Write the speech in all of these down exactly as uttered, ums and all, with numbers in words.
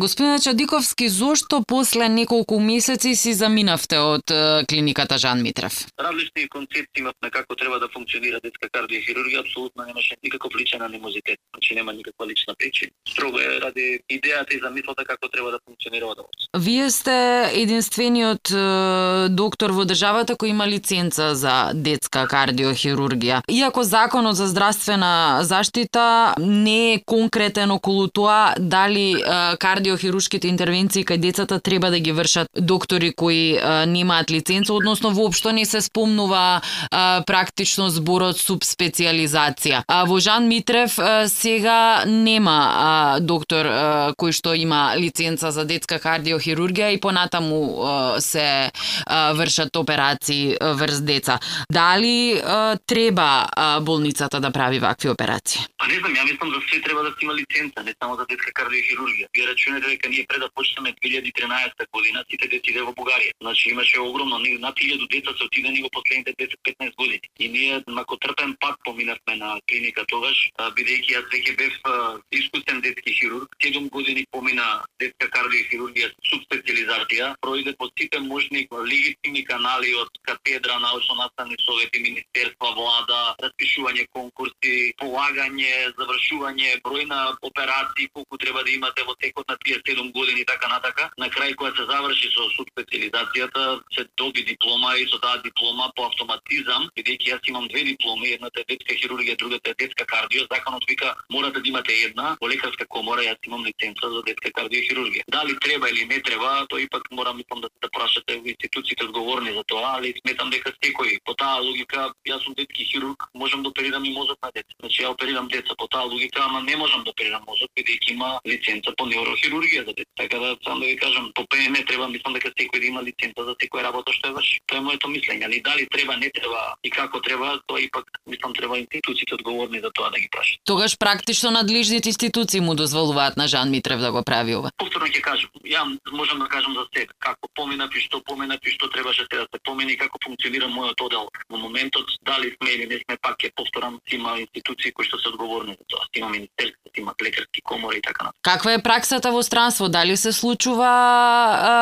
Господине Чадиковски, зошто после неколку месеци си заминавте од е, клиниката Жан Митрев? Различни концепции имавме како треба да функционира детска кардиохирургија, апсолутно немаше никаков личен анимозитет, значи нема никаква лична причина. Строго е ради идејата и замислата како треба да функционира одовоз. Вие сте единствениот е, доктор во државата кој има лиценца за детска кардиохирургија. Иако Законот за здравствена заштита не е конкретен околу тоа дали е, кардиохируршките интервенции кај децата треба да ги вршат доктори кои е, немаат лиценца, односно воопшто не се спомнува е, практично зборот субспециализација. А во Жан Митрев е, сега нема е, доктор е, кој што има лиценца за детска кардиохирургија и понатаму е, се е, вршат операции е, врз деца. Дали е, треба е, болницата да прави вакви операции? Па не знам, ја мислам за све треба да си има лиценца, не само за детска кардиохирургија. Вие рачунете дека ние пред да почнеме две илјади и тринаесетта година сите деца во Бугарија. Значи имаше огромно, над илјаду деца се отидени во последните десет до петнаесет години. И ние мако трпен пат поминавме на клиника тогаш, бидејќи јас веќе бев искусен детски хирург, седум години помина детска кардиохирургија субспециализација, пројде по сите можни легитимни канали од катедра, научно-наставни совети, министерства, влада, распишување конкурси, полагање, завршување, број на операции колку треба да имате во текот на тие седум години и така натака. На крај кога се заврши со субспециализацијата, се доби диплома и со таа диплома по автоматизам, бидејќи јас имам две дипломи, едната е детска хирургија, другата е детска кардио, законот вика морате да имате една, во лекарска комора јас имам лиценца за детска кардиохирургија. Дали треба или не треба, тоа ипак мора мислам да се прашате во институциите одговорни за тоа, али сметам дека секој по таа логика, јас сум детски хирург, можам да оперирам и мозок на деца. Значи ја оперирам деца по таа логика, ама не можам да оперирам мозок бидејќи има лиценца по неурохирургија за деца. Така да сам да ви кажам, по П Н треба мислам дека секој да има лиценца за секоја работа што ја врши. Тоа е моето мислење, али дали треба, не треба и како треба, тоа ипак мислам треба институциите одговорни за тоа да ги прашат. Тогаш практично надлежните институции му дозволуваат на Жан Митрев да го прави ова. Повторно ќе кажам, ја можам да кажам за себе, како поминав и што поминав и што требаше да се помини, како функционира мојот оддел. Во моментот дали сме или не сме, пак ќе повторам, има институции кои што се одговорни за тоа. Има министерство, има лекарски комори и така натаму. Каква е праксата во странство? Дали се случува а,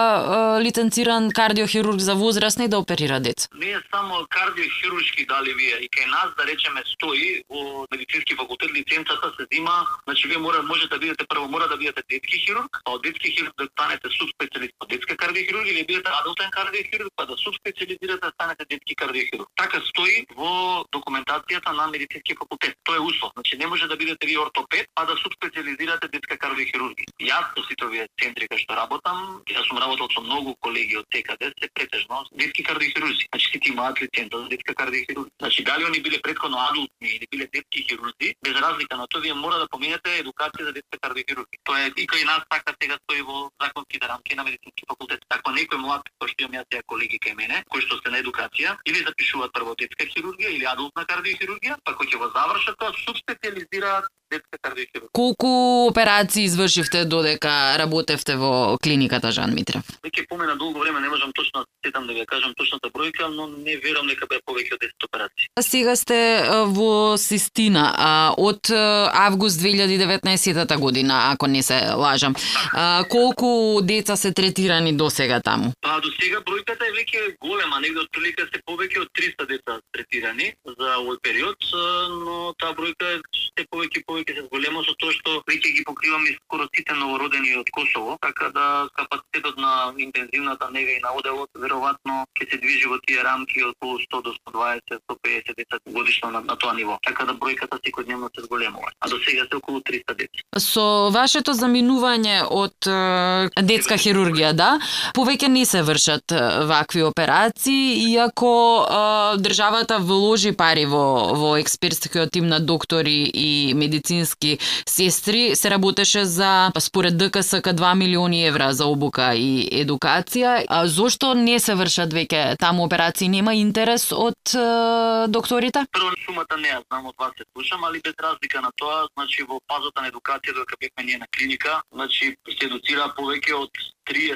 а, лиценциран кардиохирург за возрастни да оперира деца? Не е само кардиохируршки дали вие и кај нас да речеме стои во медицински факултет лиценцата се зима, значи вие мора може да бидете прво мора да бидете детски хирург, а од детски хирург да станете субспецијалист по детска кардиохирургија или бидете адултен кардиохирург, па да субспецијализирате да станете детски кардиохирург. Така стои во документацијата на медицински факултет. Тоа е услов. Значи не може да бидете вие ортопед, а да субспецијализирате детска кардиохирургија. Јас со сите овие центри кај што работам, јас сум работел со многу колеги од секаде, се претежно детски кардиохирурзи. Значи сите имаат лиценца за детска кардиохирургија. Значи дали они биле претходно адултни или биле детски хирурзи, без разлика на тоа вие мора да поминете едукација за детска кардиохирургија. Тоа е и кај нас така сега стои во законските рамки на медицински факултет. Ако некој млад кој што имам јас сега колеги кај мене, кои што се на едукација, или запишуваат прво детска хирургија или адултна кардиохирургија, па кој ќе го завршат тоа субспецијализираат детска кардиохирургија. Колку операции извршивте додека работевте во клиниката Жан Митрев? Веќе помина долго време, не можам точно да сетам да ви кажам точната бројка, но не верувам дека беа повеќе од десет операции. Сега сте во Систина а, од август две илјади и деветнаесетта година, ако не се лажам. А, колку деца се третирани до сега таму? Па до сега бројката е веќе голема, негде отприлика се повеќе од триста деца третирани за овој период, но таа бројка е се повеќе и повеќе се голема со тоа што веќе ги покриваме скоро сите новородени од Косово, така да капацитетот на интензивната нега и на оделот веројатно ќе се движи во тие рамки од околу сто до сто дваесет, сто педесет деца годишно на, на тоа ниво. Така да бројката секојдневно се зголемува. А до сега се околу триста деца. Со вашето заминување од е, детска хирургија, да, повеќе не се вршат е, вакви операции, иако е, државата вложи пари во, во експертскиот тим на доктори и медицински сестри, се работеше за, според Д К С К, два милиони евра за обука и едукација. А зошто не се вршат веќе таму операции? Нема интерес од е, докторите? Прво сумата не ја знам, од вас се слушам, али без разлика на тоа, значи во фазата на едукација додека бевме ние на клиника, значи се едуцира повеќе од триесет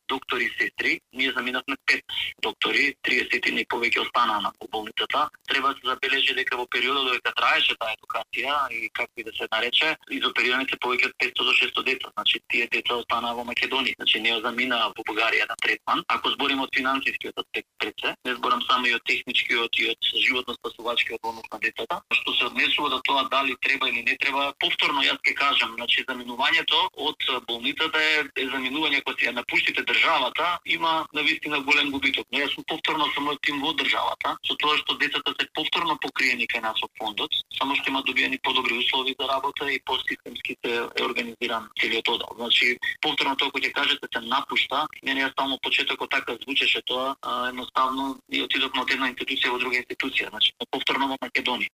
доктори и сестри, ние заминавме пет доктори, триесет и повеќе останаа на болницата. Треба да се забележи дека во периодот додека траеше таа едукација и како и да се нарече, изоперирани се повеќе од петстотини до шестстотини деца. Значи тие деца останаа во Македонија, значи не заминаа во Бугарија на третман. Ако збориме од финансискиот аспект пред се, не зборам само и од техничкиот и од животно спасувачкиот однос на децата, што се однесува до тоа дали треба или не треба. Повторно јас ќе кажам, значи заминувањето од болницата е, е заминување кога си ја напуштите државата, има навистина голем губиток. Но јас сум повторно со мојот тим во државата, со тоа што децата се повторно покриени кај нас од фондот, само што има добиени подобри услови за работа и посистемски се е организиран целиот одел. Значи повторно тоа кога ќе кажете се напушта, мене ја стално почетокот така звучеше тоа, а, едноставно и отидовме од една институција во друга институција, значи повторно во Македонија.